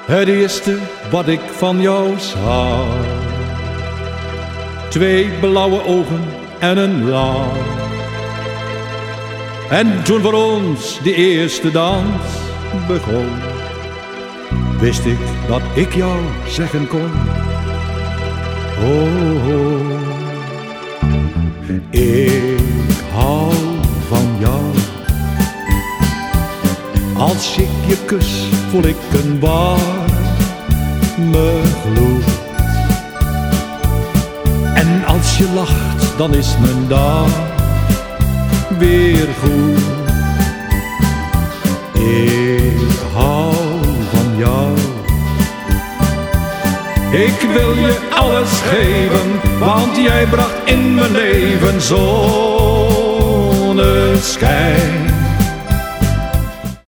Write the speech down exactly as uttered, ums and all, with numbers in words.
Het eerste wat ik van jou zag, twee blauwe ogen en een lach. En toen voor ons de eerste dans begon, wist ik dat ik jou zeggen kon: oh, oh, ik hou van jou. Als ik je kus, voel ik een warme gloed. En als je lacht, dan is mijn dag weer goed. Ik hou van jou. Ik wil je alles geven, want jij bracht in mijn leven zonneschijn.